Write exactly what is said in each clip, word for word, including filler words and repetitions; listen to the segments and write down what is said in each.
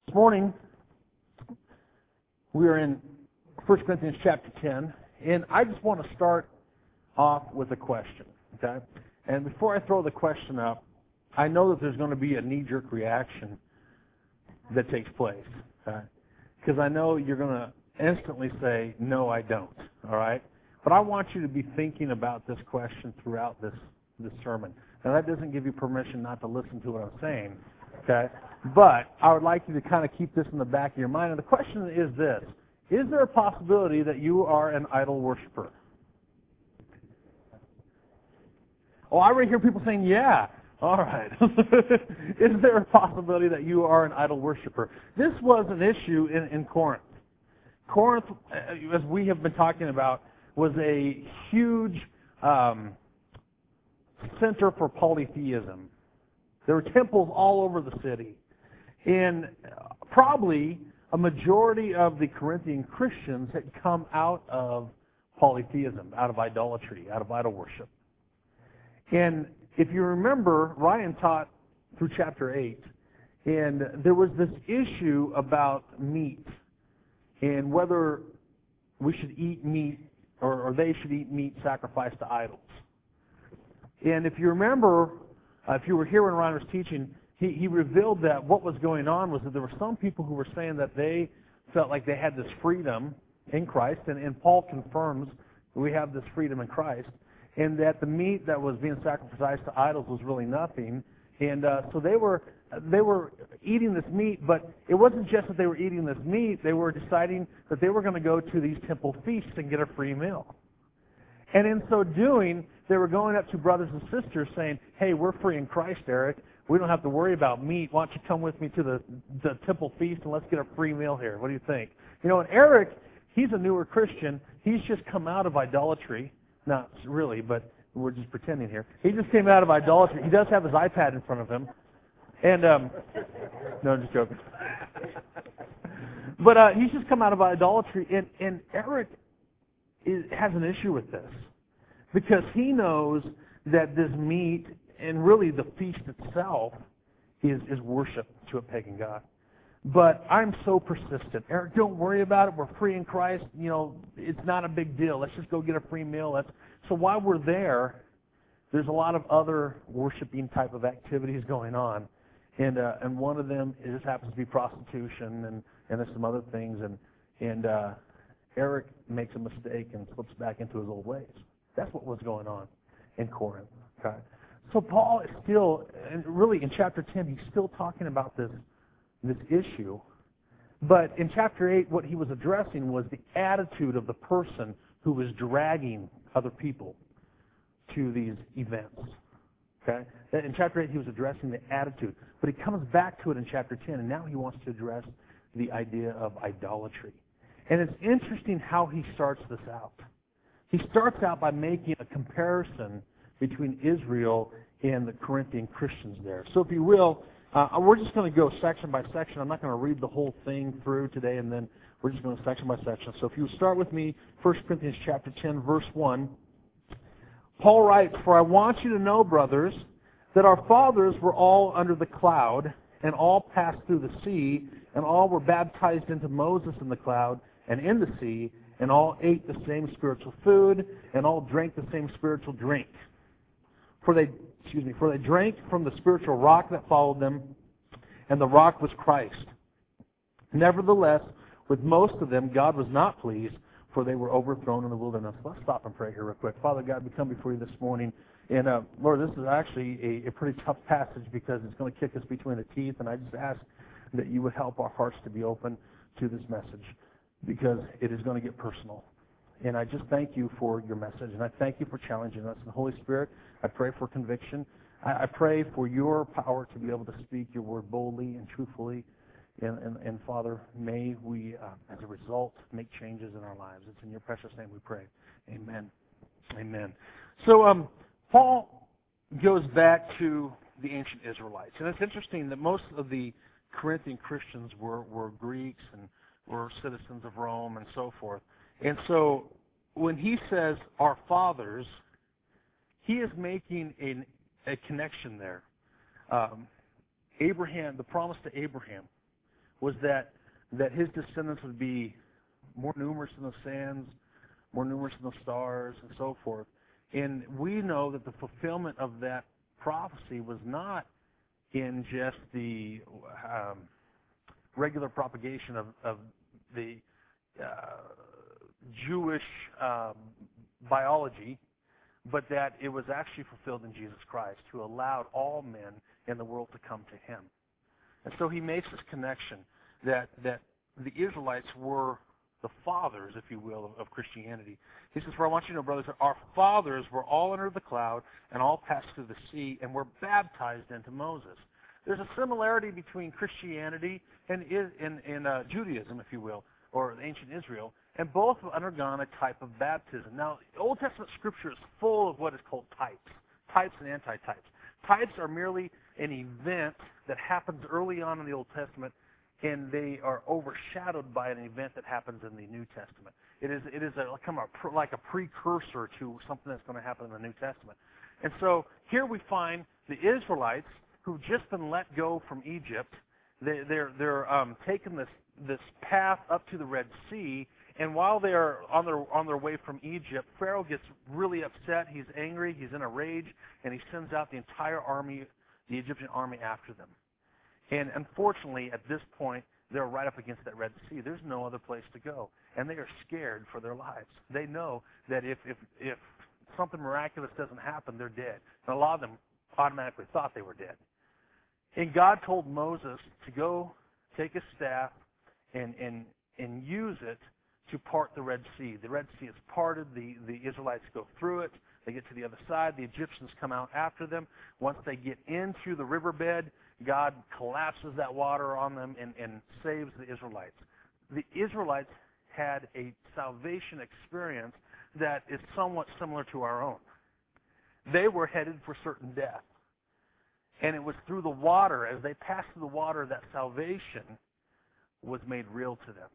This morning, we are in First Corinthians chapter ten, and I just want to start off with a question, okay? And before I throw the question up, I know that there's going to be a knee-jerk reaction that takes place, okay? Because I know you're going to instantly say, no, I don't, all right? But I want you to be thinking about this question throughout this, this sermon. Now, that doesn't give you permission not to listen to what I'm saying, okay? But I would like you to kind of keep this in the back of your mind. And the question is this: is there a possibility that you are an idol worshiper? Oh, I already hear people saying, yeah. All right. Is there a possibility that you are an idol worshiper? This was an issue in, in Corinth. Corinth, as we have been talking about, was a huge um, center for polytheism. There were temples all over the city. And probably a majority of the Corinthian Christians had come out of polytheism, out of idolatry, out of idol worship. And if you remember, Ryan taught through chapter eight, and there was this issue about meat and whether we should eat meat or, or they should eat meat sacrificed to idols. And if you remember, uh, if you were here when Ryan was teaching, he, he revealed that what was going on was that there were some people who were saying that they felt like they had this freedom in Christ, and, and Paul confirms that we have this freedom in Christ, and that the meat that was being sacrificed to idols was really nothing. And uh, so they were they were eating this meat, but it wasn't just that they were eating this meat. They were deciding that they were going to go to these temple feasts and get a free meal. And in so doing, they were going up to brothers and sisters saying, hey, we're free in Christ, Eric. We don't have to worry about meat. Why don't you come with me to the, the temple feast and let's get a free meal here. What do you think? You know, and Eric, he's a newer Christian. He's just come out of idolatry. Not really, but we're just pretending here. He just came out of idolatry. He does have his iPad in front of him. And, um, no, I'm just joking. But uh, he's just come out of idolatry, and, and Eric is, has an issue with this because he knows that this meat and really the feast itself is, is worship to a pagan god. But I'm so persistent. Eric, don't worry about it. We're free in Christ. You know, it's not a big deal. Let's just go get a free meal. Let's... So while we're there, there's a lot of other worshiping type of activities going on. And uh, and one of them it just happens to be prostitution, and, and there's some other things. And, and uh, Eric makes a mistake and slips back into his old ways. That's what was going on in Corinth. Okay? So Paul is still, and really in chapter ten, he's still talking about this this issue. But in chapter eight, what he was addressing was the attitude of the person who was dragging other people to these events. Okay? In chapter eight, he was addressing the attitude. But he comes back to it in chapter ten, and now he wants to address the idea of idolatry. And it's interesting how he starts this out. He starts out by making a comparison between Israel and the Corinthian Christians there. So if you will, Uh, we're just going to go section by section. I'm not going to read the whole thing through today, and then we're just going section by section. So if you start with me, First Corinthians chapter ten, verse one, Paul writes, "For I want you to know, brothers, that our fathers were all under the cloud, and all passed through the sea, and all were baptized into Moses in the cloud and in the sea, and all ate the same spiritual food, and all drank the same spiritual drink. For they, excuse me, for they drank from the spiritual rock that followed them, and the rock was Christ. Nevertheless, with most of them, God was not pleased, for they were overthrown in the wilderness." Let's stop and pray here real quick. Father God, we come before you this morning, and uh, Lord, this is actually a, a pretty tough passage because it's going to kick us between the teeth, and I just ask that you would help our hearts to be open to this message because it is going to get personal. And I just thank you for your message, and I thank you for challenging us. And Holy Spirit, I pray for conviction. I, I pray for your power to be able to speak your word boldly and truthfully. And, and, and Father, may we, uh, as a result, make changes in our lives. It's in your precious name we pray. Amen. Amen. So um, Paul goes back to the ancient Israelites. And it's interesting that most of the Corinthian Christians were, were Greeks and were citizens of Rome and so forth. And so when he says our fathers, he is making a, a connection there. Um, Abraham, the promise to Abraham was that that his descendants would be more numerous than the sands, more numerous than the stars, and so forth. And we know that the fulfillment of that prophecy was not in just the um, regular propagation of, of the uh, Jewish um, biology, but that it was actually fulfilled in Jesus Christ, who allowed all men in the world to come to him. And so he makes this connection that that the Israelites were the fathers, if you will, of, of Christianity. He says, for I want you to know, brothers, that our fathers were all under the cloud and all passed through the sea and were baptized into Moses. There's a similarity between Christianity and, and, and uh, Judaism, if you will, or ancient Israel, and both have undergone a type of baptism. Now, Old Testament Scripture is full of what is called types, types and anti-types. Types are merely an event that happens early on in the Old Testament, and they are overshadowed by an event that happens in the New Testament. It is it is a, kind of a, like a precursor to something that's going to happen in the New Testament. And so here we find the Israelites who've just been let go from Egypt. They, they're they're um, taking this this path up to the Red Sea, and while they are on their on their way from Egypt, Pharaoh gets really upset. He's angry. He's in a rage, and he sends out the entire army, the Egyptian army, after them. And unfortunately, at this point, they're right up against that Red Sea. There's no other place to go, and they are scared for their lives. They know that if if if something miraculous doesn't happen, they're dead. And a lot of them automatically thought they were dead. And God told Moses to go take his staff and and and use it to part the Red Sea. The Red Sea is parted. The, the Israelites go through it. They get to the other side. The Egyptians come out after them. Once they get into the riverbed, God collapses that water on them and, and saves the Israelites. The Israelites had a salvation experience that is somewhat similar to our own. They were headed for certain death. And it was through the water, as they passed through the water, that salvation was made real to them.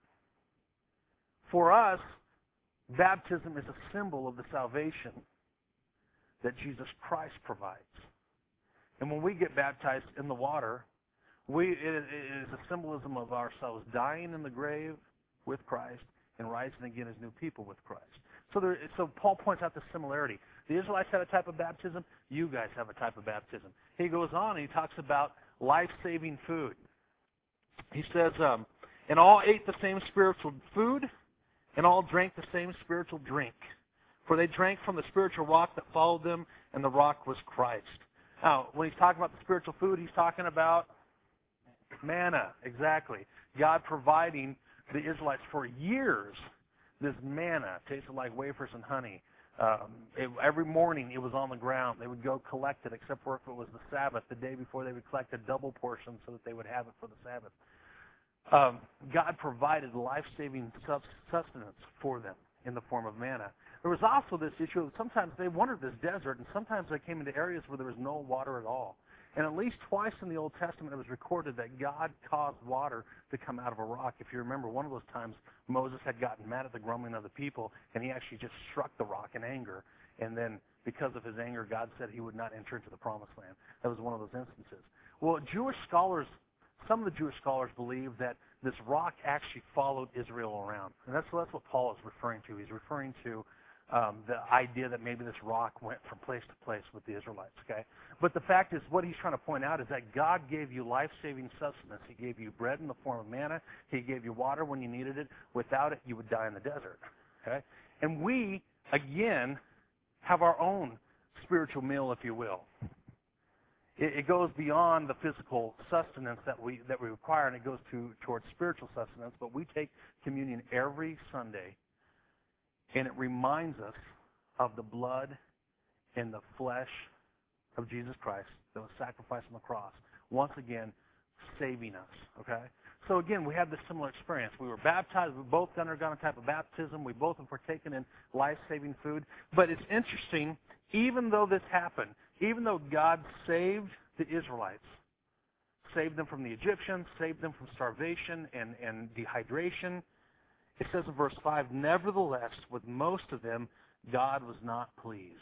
For us, baptism is a symbol of the salvation that Jesus Christ provides. And when we get baptized in the water, we it, it is a symbolism of ourselves dying in the grave with Christ and rising again as new people with Christ. So, there, so Paul points out the similarity. The Israelites had a type of baptism. You guys have a type of baptism. He goes on and he talks about life-saving food. He says, um, and all ate the same spiritual food, and all drank the same spiritual drink. For they drank from the spiritual rock that followed them, and the rock was Christ. Now, when he's talking about the spiritual food, he's talking about manna, exactly. God providing the Israelites for years this manna, tasted like wafers and honey. Um, it, every morning it was on the ground. They would go collect it, except for if it was the Sabbath. The day before, they would collect a double portion so that they would have it for the Sabbath. Um, God provided life-saving sustenance for them in the form of manna. There was also this issue of sometimes they wandered this desert, and sometimes they came into areas where there was no water at all. And at least twice in the Old Testament it was recorded that God caused water to come out of a rock. If you remember, one of those times Moses had gotten mad at the grumbling of the people, and he actually just struck the rock in anger. And then because of his anger, God said he would not enter into the promised land. That was one of those instances. Well, Jewish scholars, some of the Jewish scholars believe that this rock actually followed Israel around. And that's, that's what Paul is referring to. He's referring to um, the idea that maybe this rock went from place to place with the Israelites. Okay, but the fact is, what he's trying to point out is that God gave you life-saving sustenance. He gave you bread in the form of manna. He gave you water when you needed it. Without it, you would die in the desert. Okay, and we, again, have our own spiritual meal, if you will. It goes beyond the physical sustenance that we that we require, and it goes to towards spiritual sustenance. But we take communion every Sunday, and it reminds us of the blood and the flesh of Jesus Christ that was sacrificed on the cross, once again saving us. Okay? So again, we have this similar experience. We were baptized. We both undergone a type of baptism. We both have partaken in life-saving food. But it's interesting, even though this happened, even though God saved the Israelites, saved them from the Egyptians, saved them from starvation and, and dehydration, it says in verse five, nevertheless, with most of them, God was not pleased.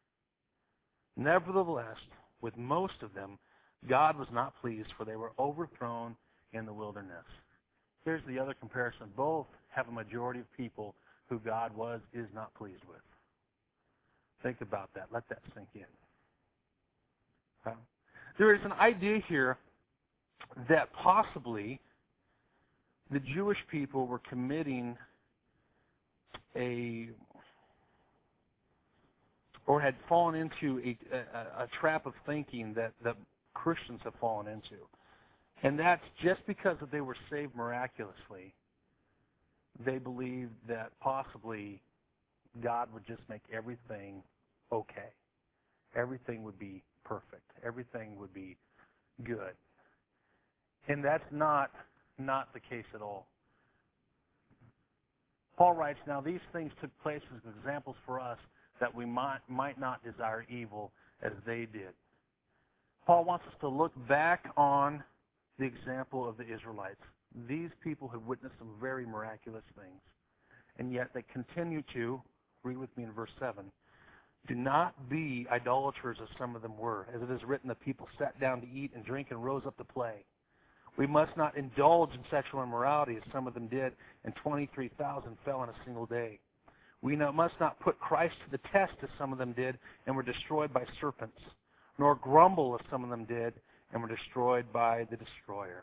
Nevertheless, with most of them, God was not pleased, for they were overthrown in the wilderness. Here's the other comparison. Both have a majority of people who God was, is not pleased with. Think about that. Let that sink in. Okay? There is an idea here that possibly the Jewish people were committing a, or had fallen into a, a, a trap of thinking that, that Christians have fallen into. And that's just because they were saved miraculously, they believed that possibly God would just make everything okay. Everything would be perfect. Everything would be good. And that's not, not the case at all. Paul writes, now these things took place as examples for us that we might, might not desire evil as they did. Paul wants us to look back on the example of the Israelites. These people have witnessed some very miraculous things, and yet they continue to, read with me in verse seven, do not be idolaters as some of them were. As it is written, the people sat down to eat and drink and rose up to play. We must not indulge in sexual immorality as some of them did, and twenty-three thousand fell in a single day. We must not put Christ to the test as some of them did and were destroyed by serpents, nor grumble as some of them did and were destroyed by the destroyer.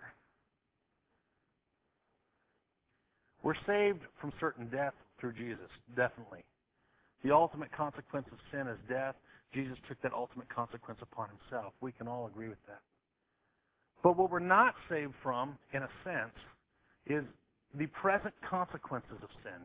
We're saved from certain death through Jesus, definitely. The ultimate consequence of sin is death. Jesus took that ultimate consequence upon himself. We can all agree with that. But what we're not saved from, in a sense, is the present consequences of sin.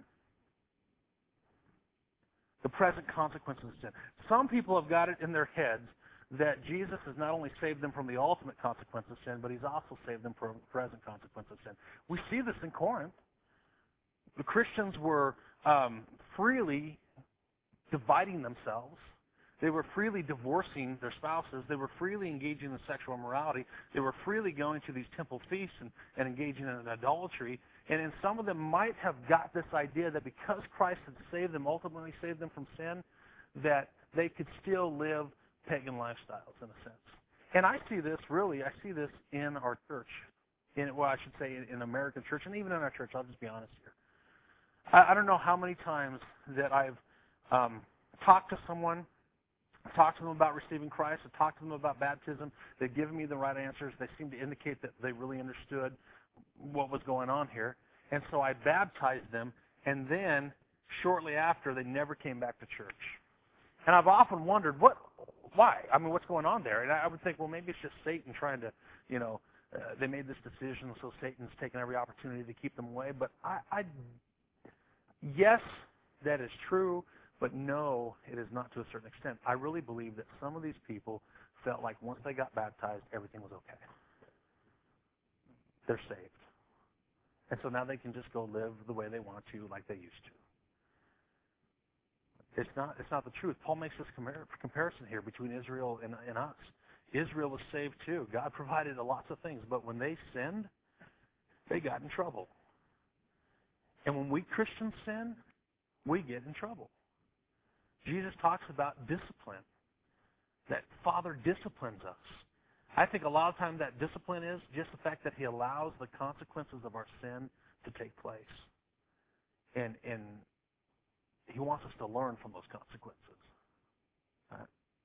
The present consequences of sin. Some people have got it in their heads that Jesus has not only saved them from the ultimate consequence of sin, but he's also saved them from the present consequence of sin. We see this in Corinth. The Christians were um, freely dividing themselves. They were freely divorcing their spouses. They were freely engaging in sexual immorality. They were freely going to these temple feasts and, and engaging in idolatry. And, and some of them might have got this idea that because Christ had saved them, ultimately saved them from sin, that they could still live pagan lifestyles in a sense. And I see this, really, I see this in our church. In, well, I should say in, in American church, and even in our church. I'll just be honest here. I, I don't know how many times that I've um, talked to someone, talked to them about receiving Christ, I've talked to them about baptism. They've given me the right answers. They seem to indicate that they really understood what was going on here. And so I baptized them, and then shortly after, they never came back to church. And I've often wondered, what, why? I mean, what's going on there? And I would think, well, maybe it's just Satan trying to, you know, uh, they made this decision, so Satan's taken every opportunity to keep them away. But I, I, yes, that is true, but no, it is not to a certain extent. I really believe that some of these people felt like once they got baptized, everything was okay. They're saved. And so now they can just go live the way they want to, like they used to. It's not, it's not the truth. Paul makes this comparison here between Israel and, and us. Israel was saved too. God provided lots of things, but when they sinned, they got in trouble. And when we Christians sin, we get in trouble. Jesus talks about discipline, that Father disciplines us. I think a lot of times that discipline is just the fact that he allows the consequences of our sin to take place. And, and he wants us to learn from those consequences. Right?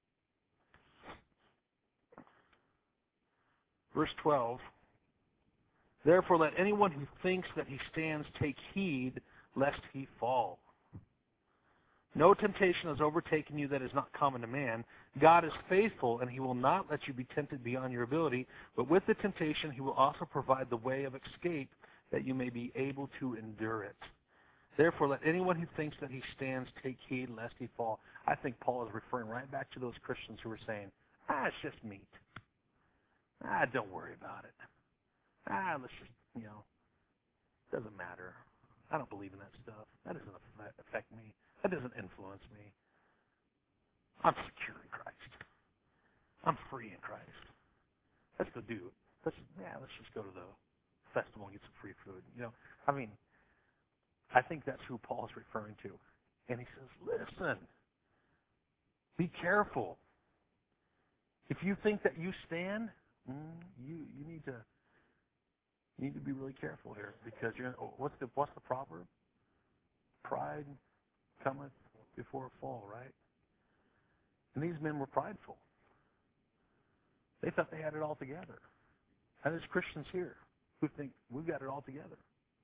Verse twelve, therefore let anyone who thinks that he stands take heed lest he fall. No temptation has overtaken you that is not common to man. God is faithful, and he will not let you be tempted beyond your ability, but with the temptation he will also provide the way of escape that you may be able to endure it. Therefore, let anyone who thinks that he stands take heed lest he fall. I think Paul is referring right back to those Christians who were saying, ah, it's just meat. Ah, don't worry about it. Ah, let's just, you know, doesn't matter. I don't believe in that stuff. That doesn't affect me. That doesn't influence me. I'm secure in Christ. I'm free in Christ. Let's go do it. Let's, yeah, let's just go to the festival and get some free food. You know, I mean, I think that's who Paul is referring to. And he says, listen, be careful. If you think that you stand, you, you need to You need to be really careful here because you're. What's the what's the proverb? Pride cometh before a fall, right? And these men were prideful. They thought they had it all together. And there's Christians here who think we've got it all together.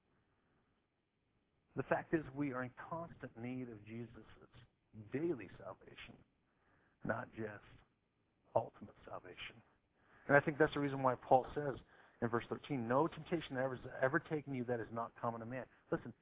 The fact is we are in constant need of Jesus' daily salvation, not just ultimate salvation. And I think that's the reason why Paul says in verse thirteen, no temptation ever has ever taken you that is not common to man. Listen,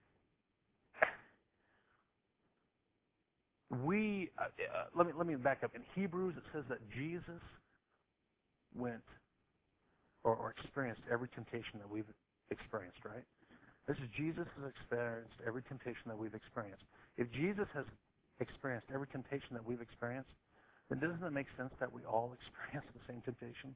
we, uh, uh, let me let me back up. In Hebrews it says that Jesus went or, or experienced every temptation that we've experienced, right? This is Jesus has experienced every temptation that we've experienced. If Jesus has experienced every temptation that we've experienced, then doesn't it make sense that we all experience the same temptations?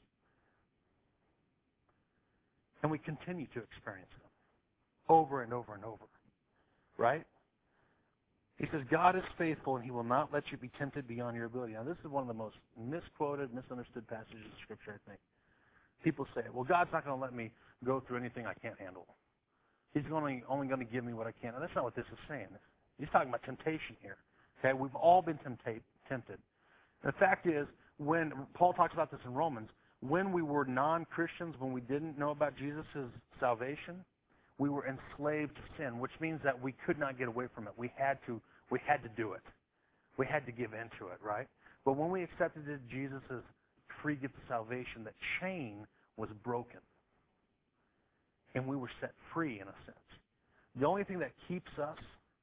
And we continue to experience them over and over and over, right? He says, God is faithful and he will not let you be tempted beyond your ability. Now, this is one of the most misquoted, misunderstood passages of Scripture, I think. People say, well, God's not going to let me go through anything I can't handle. He's only, only going to give me what I can. And that's not what this is saying. He's talking about temptation here. Okay, we've all been tempta- tempted. And the fact is, when Paul talks about this in Romans, when we were non-Christians, when we didn't know about Jesus' salvation, we were enslaved to sin, which means that we could not get away from it. We had to, we had to do it. We had to give into it, right? But when we accepted Jesus' free gift of salvation, that chain was broken. And we were set free in a sense. The only thing that keeps us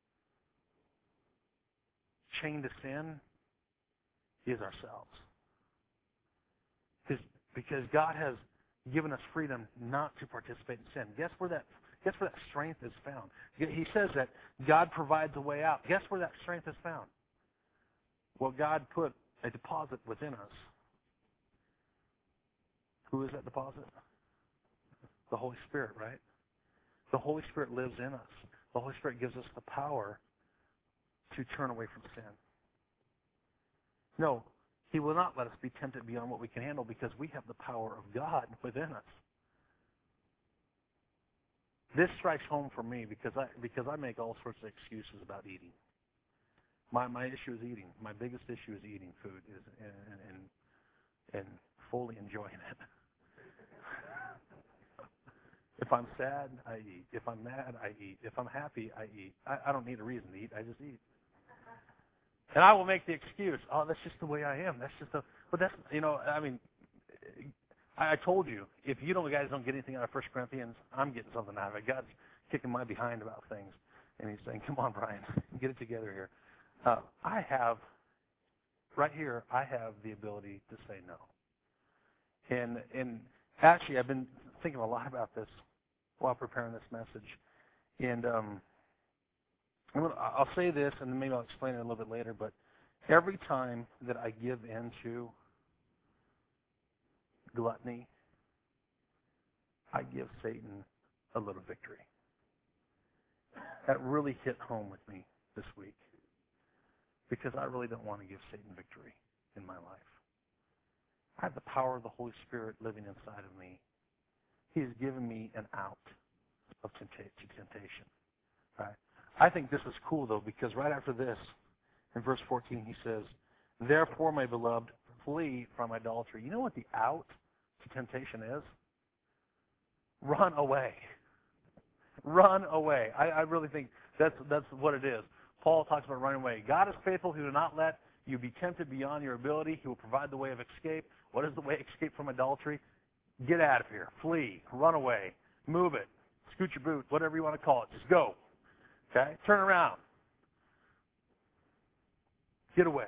chained to sin is ourselves. Because, because God has given us freedom not to participate in sin. Guess where that guess where that strength is found? He says that God provides a way out. Guess where that strength is found? Well, God put a deposit within us. Who is that deposit? The Holy Spirit, right? The Holy Spirit lives in us. The Holy Spirit gives us the power to turn away from sin. No, He will not let us be tempted beyond what we can handle because we have the power of God within us. This strikes home for me because I because I make all sorts of excuses about eating. My my issue is eating. My biggest issue is eating food is and and, and fully enjoying it. If I'm sad, I eat. If I'm mad, I eat. If I'm happy, I eat. I, I don't need a reason to eat. I just eat. And I will make the excuse, oh, that's just the way I am. That's just the, but that's, you know, I mean, I, I told you, if you don't, guys don't get anything out of First Corinthians, I'm getting something out of it. God's kicking my behind about things. And he's saying, come on, Brian, get it together here. Uh, I have, right here, I have the ability to say no. And, and actually, I've been thinking a lot about this while preparing this message. And um, I'm gonna, I'll say this, and maybe I'll explain it a little bit later, but every time that I give in to gluttony, I give Satan a little victory. That really hit home with me this week because I really don't want to give Satan victory in my life. I have the power of the Holy Spirit living inside of me. He has given me an out of temptation. Right? I think this is cool, though, because right after this, in verse fourteen, he says, therefore, my beloved, flee from idolatry. You know what the out to temptation is? Run away. Run away. I, I really think that's that's what it is. Paul talks about running away. God is faithful. He will not let you be tempted beyond your ability. He will provide the way of escape. What is the way of escape from idolatry? Get out of here. Flee. Run away. Move it. Scoot your boot. Whatever you want to call it. Just go. Okay? Turn around. Get away.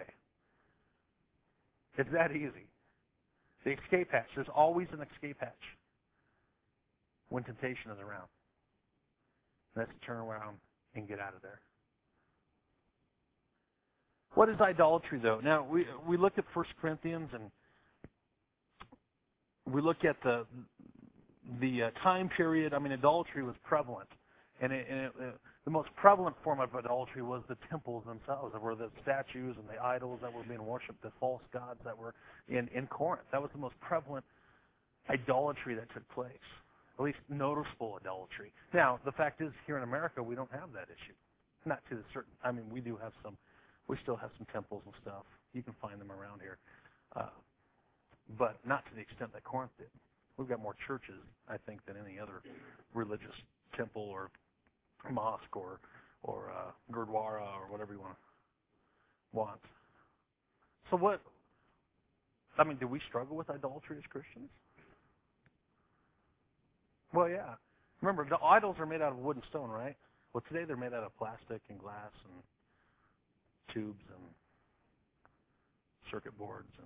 It's that easy. The escape hatch. There's always an escape hatch when temptation is around. Let's turn around and get out of there. What is idolatry, though? Now, we we look at First Corinthians and we look at the the uh, time period. I mean, idolatry was prevalent. And, it, and it, uh, the most prevalent form of idolatry was the temples themselves, where the statues and the idols that were being worshipped, the false gods that were in, in Corinth. That was the most prevalent idolatry that took place. at least noticeable idolatry. Now, the fact is, here in America, we don't have that issue. Not to the certain, I mean, we do have some, we still have some temples and stuff. You can find them around here. Uh, but not to the extent that Corinth did. We've got more churches, I think, than any other religious temple or mosque or or uh, gurdwara or whatever you want want. So what? I mean, do we struggle with idolatry as Christians? Well, yeah. Remember, the idols are made out of wood and stone, right? Well, today they're made out of plastic and glass and tubes and circuit boards and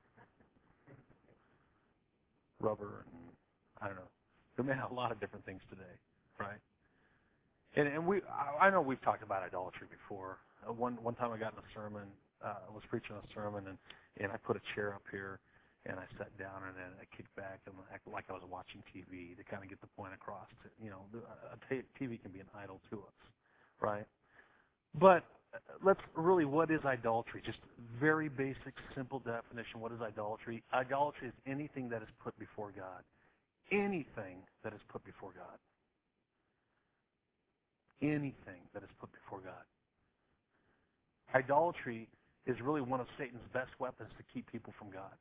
rubber and I don't know. They're made out of a lot of different things today, right? And, and we, I, I know we've talked about idolatry before. Uh, one one time I got in a sermon, uh, I was preaching a sermon, and, and I put a chair up here, and I sat down, and then I kicked back and acted like I was watching T V to kind of get the point across. To, you know, a T V can be an idol to us, right? But let's really, what is idolatry? Just very basic, simple definition. What is idolatry? Idolatry is anything that is put before God. Anything that is put before God. Anything that is put before God. Idolatry is really one of Satan's best weapons to keep people from God.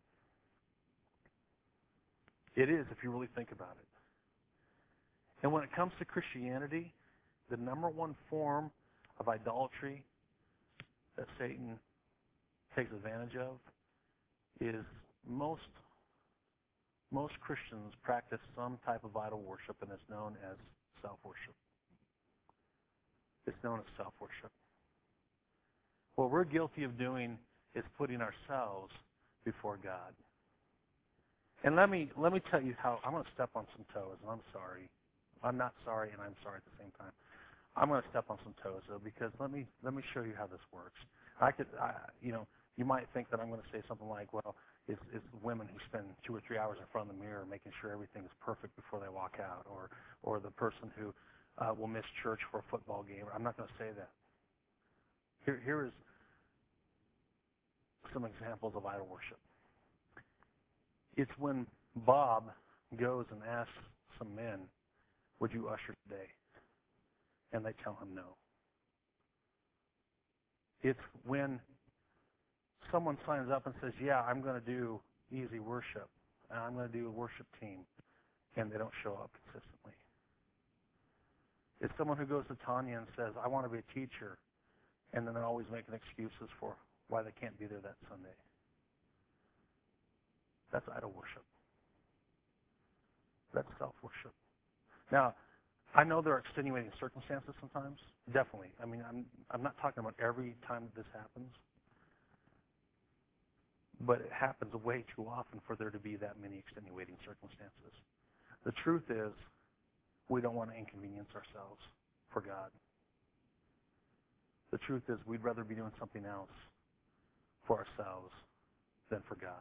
It is, if you really think about it. And when it comes to Christianity, the number one form of idolatry that Satan takes advantage of is most most Christians practice some type of idol worship, and it's known as self-worship. It's known as self-worship. What we're guilty of doing is putting ourselves before God. And let me let me tell you how I'm going to step on some toes, and I'm sorry. I'm not sorry, and I'm sorry at the same time. I'm going to step on some toes, though, because let me let me show you how this works. I could, I, you know, you might think that I'm going to say something like, well, it's, it's women who spend two or three hours in front of the mirror making sure everything is perfect before they walk out, or or the person who uh, will miss church for a football game. I'm not going to say that. Here, here is some examples of idol worship. It's when Bob goes and asks some men, would you usher today? And they tell him no. It's when someone signs up and says, yeah, I'm going to do easy worship, and I'm going to do a worship team, and they don't show up consistently. It's someone who goes to Tanya and says, I want to be a teacher, and then they're always making excuses for why they can't be there that Sunday. That's idol worship. That's self-worship. Now, I know there are extenuating circumstances sometimes. Definitely. I mean, I'm I'm not talking about every time that this happens. But it happens way too often for there to be that many extenuating circumstances. The truth is, we don't want to inconvenience ourselves for God. The truth is, we'd rather be doing something else for ourselves than for God.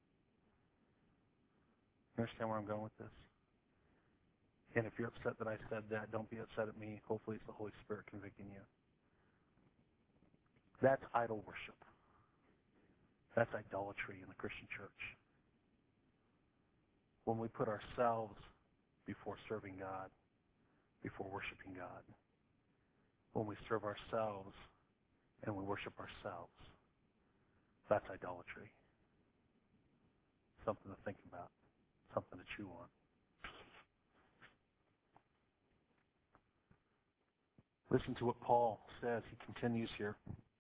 You understand where I'm going with this? And if you're upset that I said that, don't be upset at me. Hopefully it's the Holy Spirit convicting you. That's idol worship. That's idolatry in the Christian church. When we put ourselves before serving God, before worshiping God. When we serve ourselves and we worship ourselves. That's idolatry. Something to think about. Something to chew on. Listen to what Paul says. He continues here.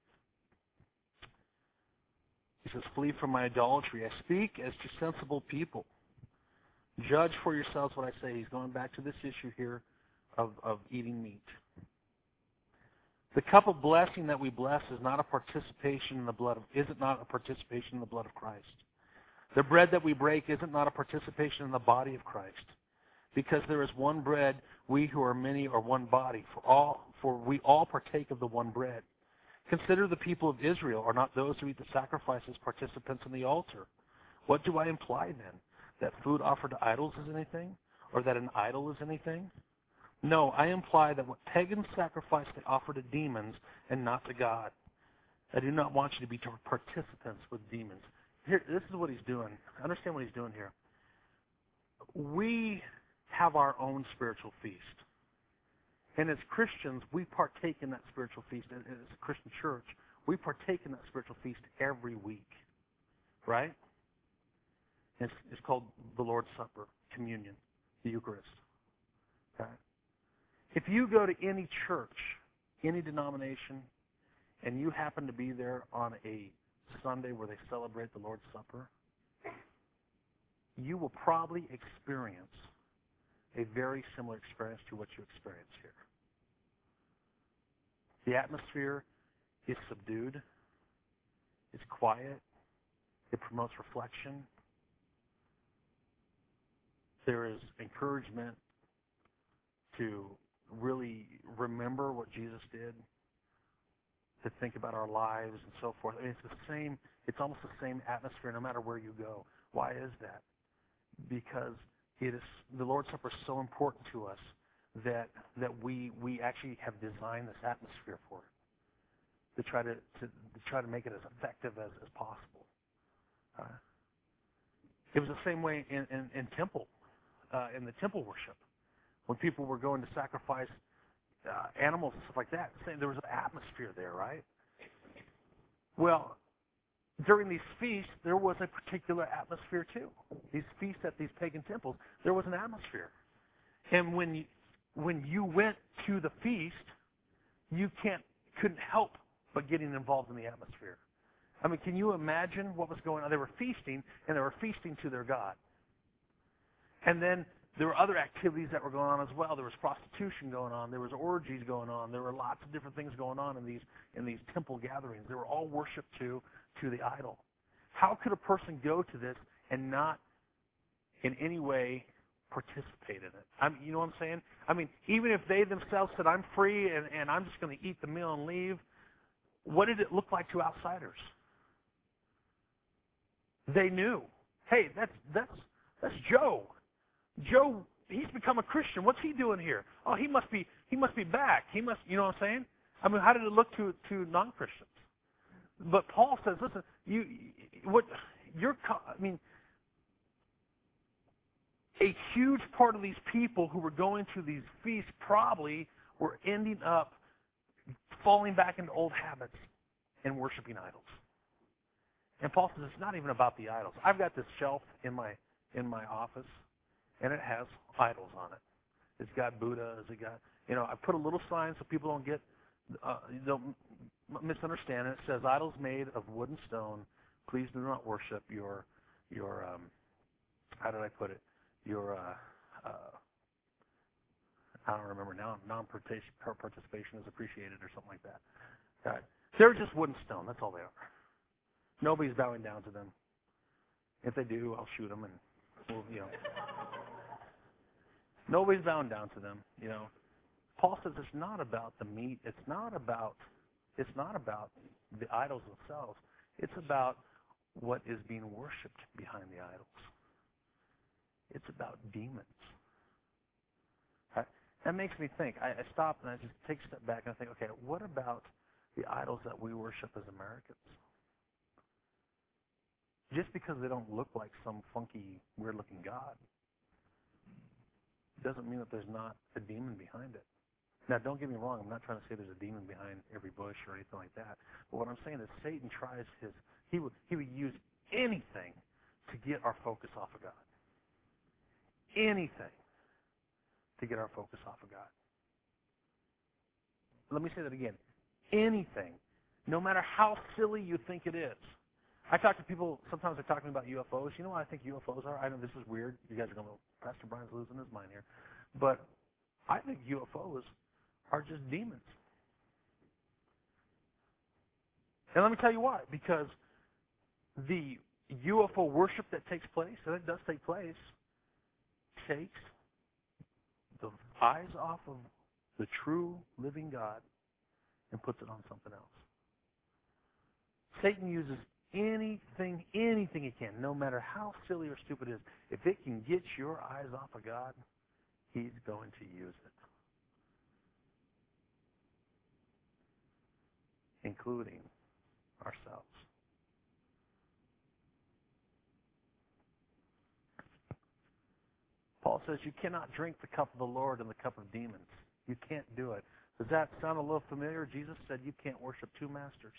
He says, flee from my idolatry. I speak as to sensible people. Judge for yourselves what I say. He's going back to this issue here of, of eating meat. The cup of blessing that we bless is not a participation in the blood of, is it not a participation in the blood of Christ? The bread that we break, is it not a participation in the body of Christ? Because there is one bread, we who are many are one body, for all for we all partake of the one bread. Consider the people of Israel, are not those who eat the sacrifices participants in the altar? What do I imply then? That food offered to idols is anything? Or that an idol is anything? No, I imply that what pagans sacrifice they offer to demons and not to God. I do not want you to be participants with demons. Here, this is what he's doing. Understand what he's doing here. We have our own spiritual feast. And as Christians, we partake in that spiritual feast. As a Christian church, we partake in that spiritual feast every week. Right? It's, it's called the Lord's Supper, communion, the Eucharist. Okay? If you go to any church, any denomination, and you happen to be there on a Sunday where they celebrate the Lord's Supper, you will probably experience a very similar experience to what you experience here. The atmosphere is subdued. It's quiet. It promotes reflection. There is encouragement to really remember what Jesus did, to think about our lives and so forth. I mean, it's the same. It's almost the same atmosphere no matter where you go. Why is that? Because it is the Lord's Supper is so important to us that that we we actually have designed this atmosphere for it to try to to, to try to make it as effective as, as possible. Uh, it was the same way in in, in temple uh, in the temple worship when people were going to sacrifice uh, animals and stuff like that. There was an atmosphere there, right? Well, during these feasts, there was a particular atmosphere too. These feasts at these pagan temples, there was an atmosphere. And when you, when you went to the feast, you can't couldn't help but getting involved in the atmosphere. I mean, can you imagine what was going on? They were feasting, and they were feasting to their God. And then there were other activities that were going on as well. There was prostitution going on. There was orgies going on. There were lots of different things going on in these in these temple gatherings. They were all worship to to the idol. How could a person go to this and not in any way participate in it? I mean, you know what I'm saying? I mean, even if they themselves said, I'm free and, and I'm just going to eat the meal and leave, what did it look like to outsiders? They knew, hey, that's that's that's Joe. Joe, he's become a Christian. What's he doing here? Oh, he must be he must be back. He must, you know what I'm saying? I mean, how did it look to to non-Christians? But Paul says, listen, you what you're I mean, a huge part of these people who were going to these feasts probably were ending up falling back into old habits and worshiping idols. And Paul says it's not even about the idols. I've got this shelf in my in my office, and it has idols on it. It's got Buddhas. It got, you know, I put a little sign so people don't get uh, don't misunderstand it. It says idols made of wood and stone. Please do not worship your your um, how did I put it? Your uh, uh, I don't remember now. Non-participation is appreciated or something like that. Uh, they're just wood and stone. That's all they are. Nobody's bowing down to them. If they do, I'll shoot them and we'll, you know. Nobody's bowing down to them. You know. Paul says it's not about the meat. It's not about. It's not about the idols themselves. It's about what is being worshipped behind the idols. It's about demons. I, that makes me think. I, I stop and I just take a step back and I think, okay, what about the idols that we worship as Americans? Just because they don't look like some funky, weird-looking god doesn't mean that there's not a demon behind it. Now, don't get me wrong. I'm not trying to say there's a demon behind every bush or anything like that. But what I'm saying is Satan tries his, he would, he would use anything to get our focus off of God. Anything to get our focus off of God. Let me say that again. Anything, no matter how silly you think it is. I talk to people, sometimes they talk to me about U F Os. You know what I think U F Os are? I know this is weird. You guys are going to, Pastor Brian's losing his mind here. But I think U F Os are just demons. And let me tell you why. Because the U F O worship that takes place, and it does take place, takes the eyes off of the true living God and puts it on something else. Satan uses anything, anything he can, no matter how silly or stupid it is. If it can get your eyes off of God, he's going to use it. Including ourselves. Paul Paul says you cannot drink the cup of the Lord and the cup of demons. You can't do it. Does that sound a little familiar? Jesus said you can't worship two masters.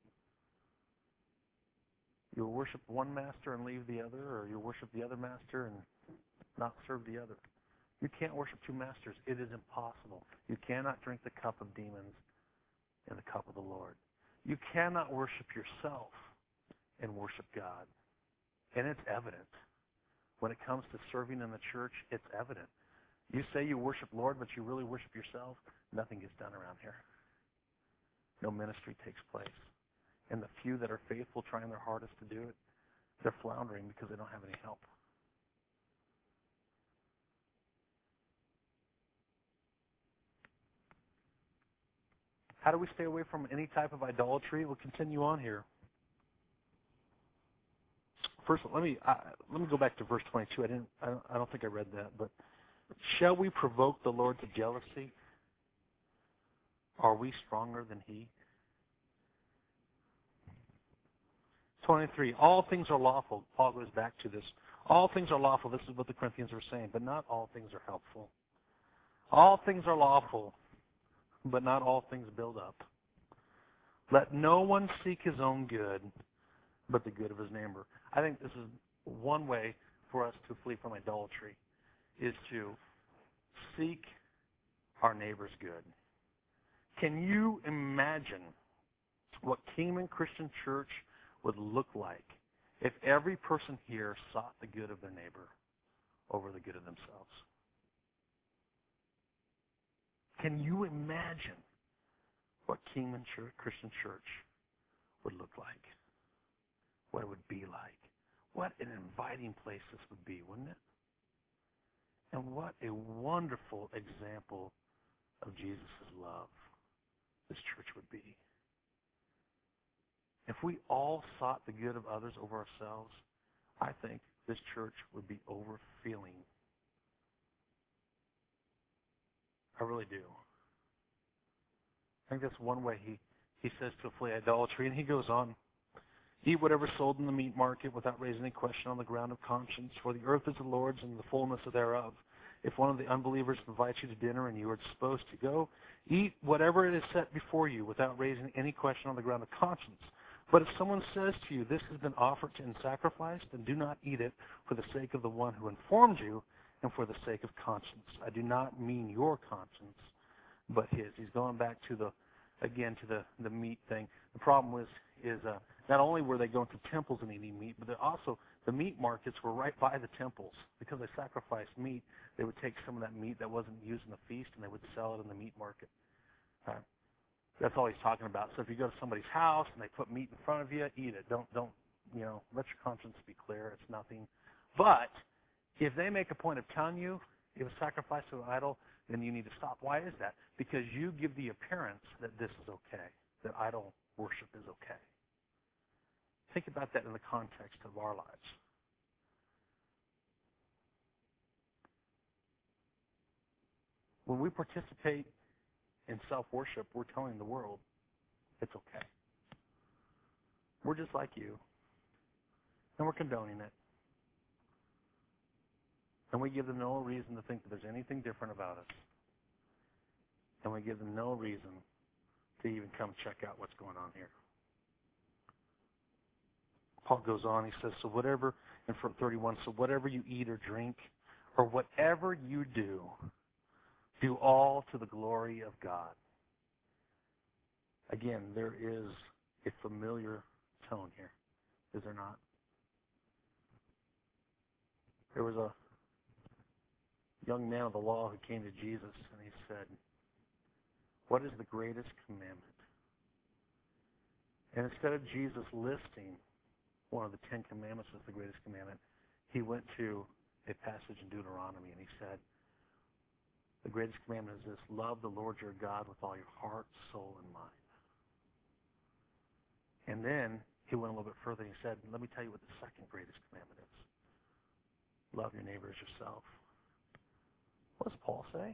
You'll worship one master and leave the other, or you'll worship the other master and not serve the other. You can't worship two masters. It is impossible. You cannot drink the cup of demons and the cup of the Lord. You cannot worship yourself and worship God. And it's evident. When it comes to serving in the church, it's evident. You say you worship Lord, but you really worship yourself, nothing gets done around here. No ministry takes place. And the few that are faithful, trying their hardest to do it, they're floundering because they don't have any help. How do we stay away from any type of idolatry? We'll continue on here. First, let me uh, let me go back to verse twenty-two. I didn't. I don't, I don't think I read that. But shall we provoke the Lord to jealousy? Are we stronger than He? twenty-three. All things are lawful. Paul goes back to this. All things are lawful. This is what the Corinthians are saying, but not all things are helpful. All things are lawful, but not all things build up. Let no one seek his own good, but the good of his neighbor. I think this is one way for us to flee from idolatry, is to seek our neighbor's good. Can you imagine what Kingman Christian Church would look like if every person here sought the good of their neighbor over the good of themselves? Can you imagine what Kingman Church, Christian Church would look like? What it would be like? What an inviting place this would be, wouldn't it? And what a wonderful example of Jesus' love this church would be. If we all sought the good of others over ourselves, I think this church would be overfilling. I really do. I think that's one way he, he says to flee idolatry. And he goes on, eat whatever is sold in the meat market without raising any question on the ground of conscience, for the earth is the Lord's and the fullness thereof. If one of the unbelievers invites you to dinner and you are disposed to go, eat whatever it is set before you without raising any question on the ground of conscience. But if someone says to you, this has been offered and sacrificed, then do not eat it for the sake of the one who informed you and for the sake of conscience. I do not mean your conscience, but his. He's going back to the, again, to the, the meat thing. The problem was, is uh, not only were they going to temples and eating meat, but they're also, the meat markets were right by the temples. Because they sacrificed meat, they would take some of that meat that wasn't used in the feast and they would sell it in the meat market. Uh, That's all he's talking about. So if you go to somebody's house and they put meat in front of you, eat it. Don't, don't, you know, let your conscience be clear. It's nothing. But if they make a point of telling you it was sacrificed to an idol, then you need to stop. Why is that? Because you give the appearance that this is okay, that idol worship is okay. Think about that in the context of our lives. When we participate in self-worship, we're telling the world it's okay. We're just like you, and we're condoning it. And we give them no reason to think that there's anything different about us. And we give them no reason to even come check out what's going on here. Paul goes on, he says, so whatever, in front thirty-one, so whatever you eat or drink, or whatever you do, do all to the glory of God. Again, there is a familiar tone here, is there not? There was a young man of the law who came to Jesus and he said, what is the greatest commandment? And instead of Jesus listing one of the Ten Commandments as the greatest commandment, he went to a passage in Deuteronomy and he said, the greatest commandment is this, love the Lord your God with all your heart, soul, and mind. And then he went a little bit further and he said, let me tell you what the second greatest commandment is. Love your neighbor as yourself. What does Paul say?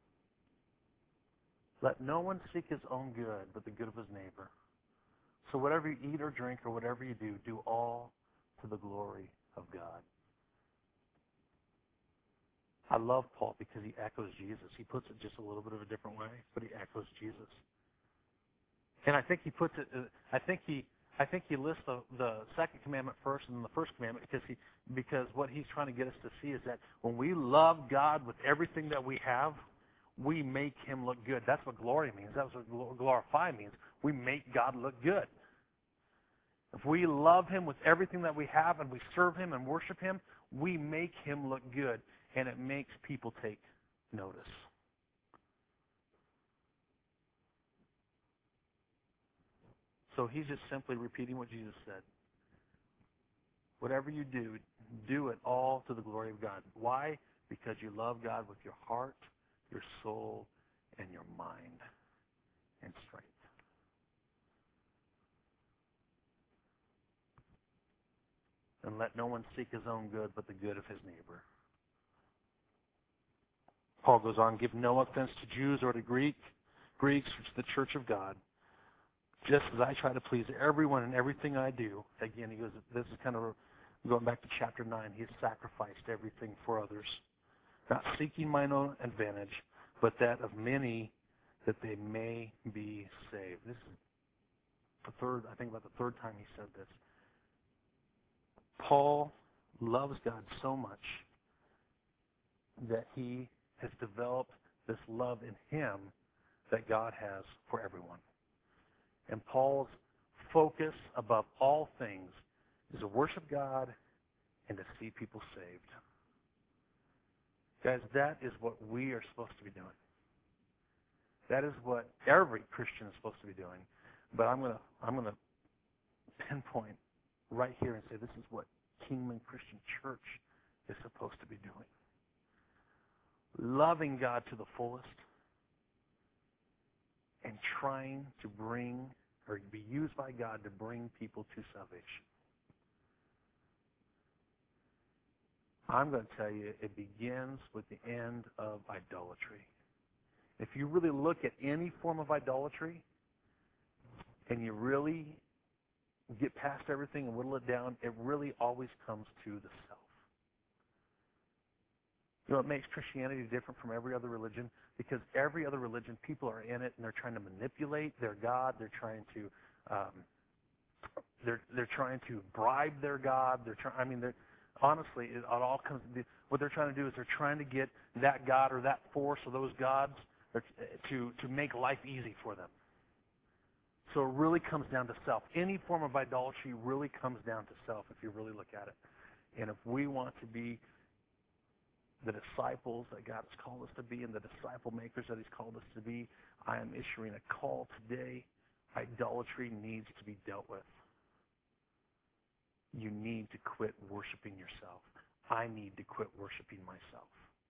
Let no one seek his own good, but the good of his neighbor. So whatever you eat or drink or whatever you do, do all to the glory of God. I love Paul because he echoes Jesus. He puts it just a little bit of a different way, but he echoes Jesus. And I think he puts it. Uh, I think he. I think he lists the, the second commandment first and then the first commandment because he because what he's trying to get us to see is that when we love God with everything that we have, we make Him look good. That's what glory means. That's what glorify means. We make God look good. If we love Him with everything that we have and we serve Him and worship Him, we make Him look good, and it makes people take notice. So he's just simply repeating what Jesus said. Whatever you do, do it all to the glory of God. Why? Because you love God with your heart, your soul, and your mind and strength. And let no one seek his own good, but the good of his neighbor. Paul goes on, give no offense to Jews or to Greek, Greeks, or to the church of God, just as I try to please everyone in everything I do. Again, he goes, this is kind of going back to chapter nine. He has sacrificed everything for others, not seeking mine own advantage, but that of many, that they may be saved. This is the third, I think about the third time he said this. Paul loves God so much that he has developed this love in him that God has for everyone. And Paul's focus above all things is to worship God and to see people saved. Guys, that is what we are supposed to be doing. That is what every Christian is supposed to be doing. But I'm going to I'm going to pinpoint right here and say this is what Kingman Christian Church is supposed to be doing. Loving God to the fullest and trying to bring or be used by God to bring people to salvation. I'm going to tell you, it begins with the end of idolatry. If you really look at any form of idolatry and you really get past everything and whittle it down, it really always comes to the self. You know, it makes Christianity different from every other religion because every other religion, people are in it and they're trying to manipulate their God. They're trying to, um, they're they're trying to bribe their God. They're trying. I mean, they're honestly, it, it all comes. What they're trying to do is they're trying to get that God or that force or those gods to to make life easy for them. So it really comes down to self. Any form of idolatry really comes down to self if you really look at it. And if we want to be the disciples that God has called us to be and the disciple makers that He's called us to be, I am issuing a call today. Idolatry needs to be dealt with. You need to quit worshiping yourself. I need to quit worshiping myself.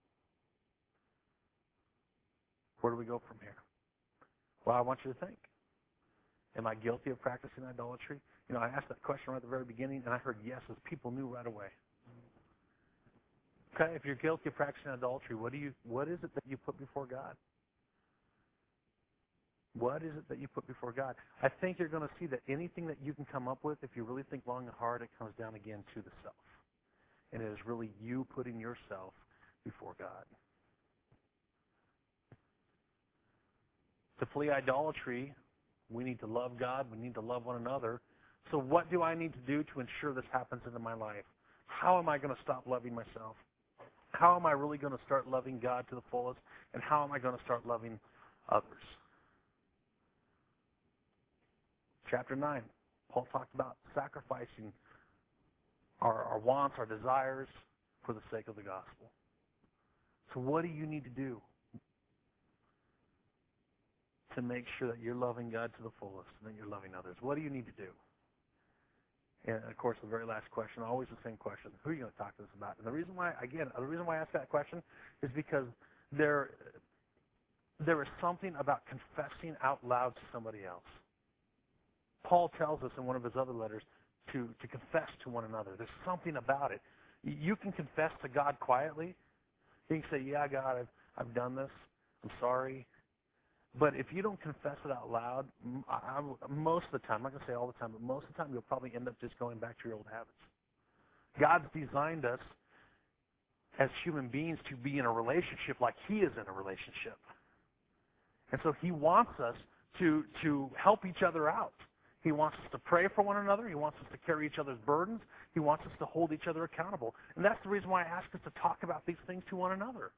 Where do we go from here? Well, I want you to think. Am I guilty of practicing idolatry? You know, I asked that question right at the very beginning, and I heard yeses. People knew right away. Okay, if you're guilty of practicing idolatry, what do you? What is it that you put before God? What is it that you put before God? I think you're going to see that anything that you can come up with, if you really think long and hard, it comes down again to the self. And it is really you putting yourself before God. To flee idolatry, we need to love God. We need to love one another. So what do I need to do to ensure this happens into my life? How am I going to stop loving myself? How am I really going to start loving God to the fullest? And how am I going to start loving others? Chapter nine, Paul talked about sacrificing our, our wants, our desires for the sake of the gospel. So what do you need to do to make sure that you're loving God to the fullest and that you're loving others? What do you need to do? And, of course, the very last question, always the same question, who are you going to talk to this about? And the reason why, again, the reason why I ask that question is because there, there is something about confessing out loud to somebody else. Paul tells us in one of his other letters to, to confess to one another. There's something about it. You can confess to God quietly. You can say, yeah, God, I've, I've done this. I'm sorry. But if you don't confess it out loud, I, I, most of the time, I'm not going to say all the time, but most of the time you'll probably end up just going back to your old habits. God's designed us as human beings to be in a relationship like he is in a relationship. And so he wants us to, to help each other out. He wants us to pray for one another. He wants us to carry each other's burdens. He wants us to hold each other accountable. And that's the reason why I ask us to talk about these things to one another.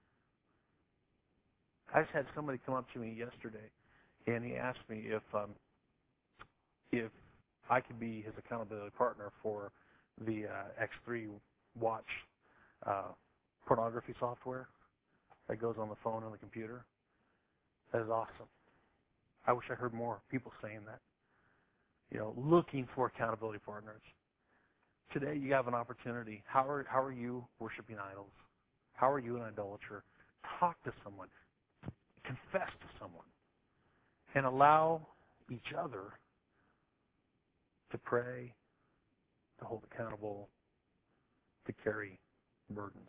I just had somebody come up to me yesterday, and he asked me if um, if I could be his accountability partner for the uh, X three watch uh, pornography software that goes on the phone and the computer. That is awesome. I wish I heard more people saying that. You know, looking for accountability partners. Today you have an opportunity. How are how are you worshiping idols? How are you an idolater? Talk to someone. Confess to someone. And allow each other to pray, to hold accountable, to carry burdens.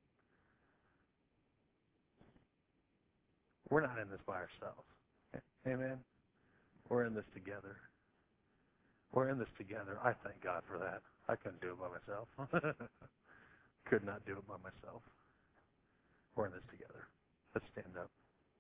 We're not in this by ourselves. Amen? We're in this together. We're in this together. I thank God for that. I couldn't do it by myself. Could not do it by myself. We're in this together. Let's stand up.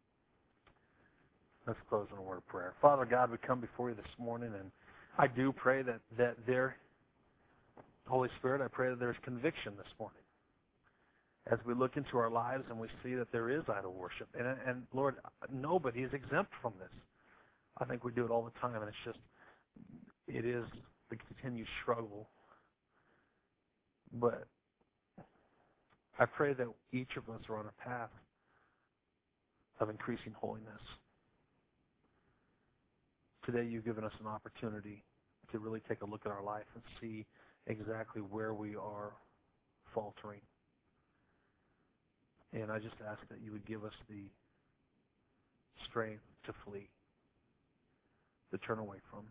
Let's close in a word of prayer. Father God, we come before you this morning, and I do pray that, that there, Holy Spirit, I pray that there's conviction this morning as we look into our lives and we see that there is idol worship. And, and Lord, nobody is exempt from this. I think we do it all the time, and it's just, it is the continued struggle. But I pray that each of us are on a path of increasing holiness. Today you've given us an opportunity to really take a look at our life and see exactly where we are faltering. And I just ask that you would give us the strength to flee, to turn away from.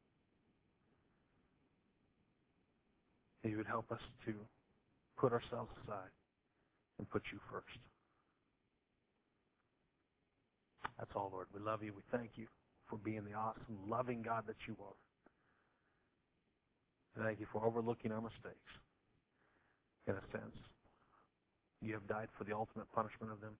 And you would help us to put ourselves aside and put you first. That's all, Lord. We love you. We thank you for being the awesome, loving God that you are. And thank you for overlooking our mistakes, in a sense. You have died for the ultimate punishment of them.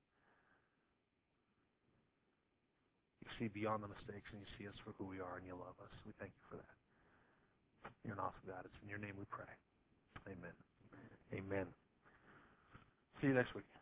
You see beyond the mistakes, and you see us for who we are, and you love us. We thank you for that. You're an awesome God. It's in your name we pray. Amen. Amen. See you next week.